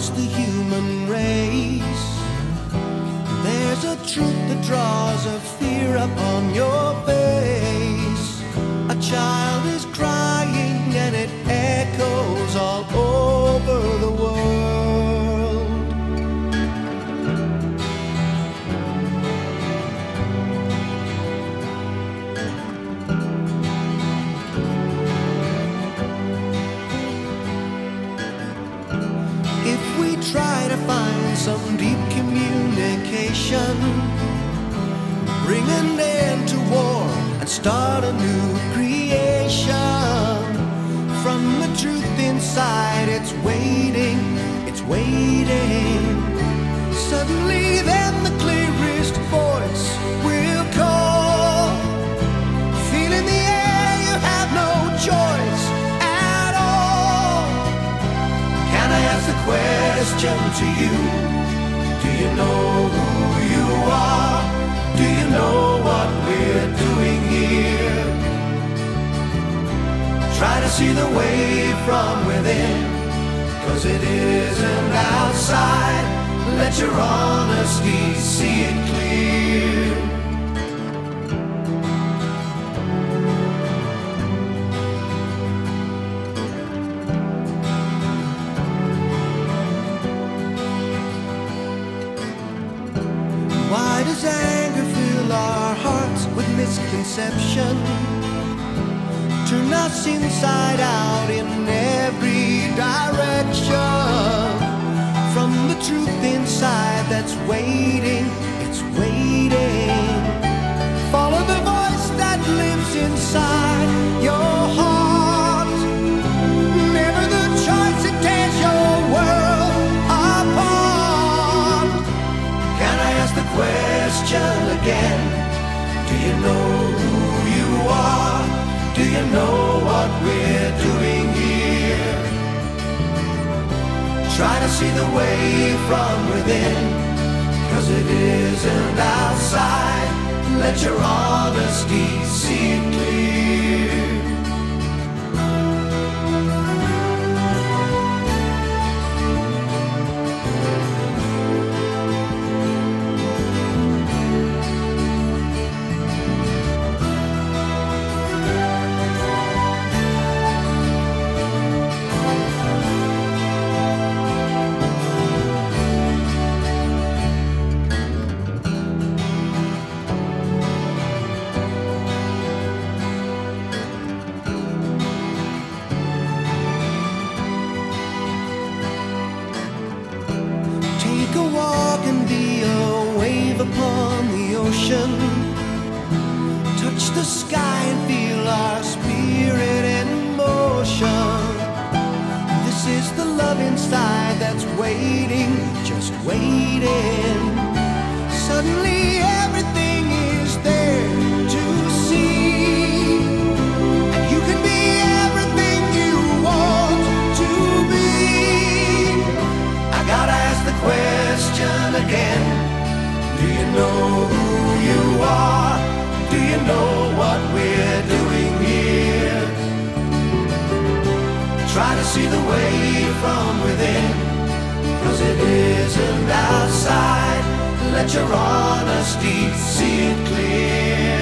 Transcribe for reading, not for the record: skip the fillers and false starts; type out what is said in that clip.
across the human race. There's a truth that draws a fear upon your face. A child is crying and it echoes all over the world. If we try to find some deep communication, bring an end to war and start a new creation. From the truth inside, it's waiting, it's waiting. Suddenly then the clearest voice will call. Feel in the air, you have no choice at all. Can I ask the question to you? Do you know who you are? Do you know what we're doing here? Try to see the way from within, 'cause it isn't outside. Let your honesty see it clear. Why does anger fill our hearts with misconception? Turn us inside out in every direction. From the truth inside that's waiting, it's waiting. Follow the voice that lives inside your heart. Never the choice that tears your world apart. Can I ask the question again? Do you know who you are? Do you know what we're doing here? Try to see the way from within, 'cause it isn't outside. Let your honesty see it clear. Take a walk and be a wave upon the ocean. Touch the sky and feel our spirit in motion. This is the love inside that's waiting, just waiting. Suddenly everything is there to see. And you can be everything you want to be. I gotta ask the question again. Do you know who you are? Do you know what we're doing here? Try to see the way from within, 'cause it isn't outside. Let your honesty see it clear.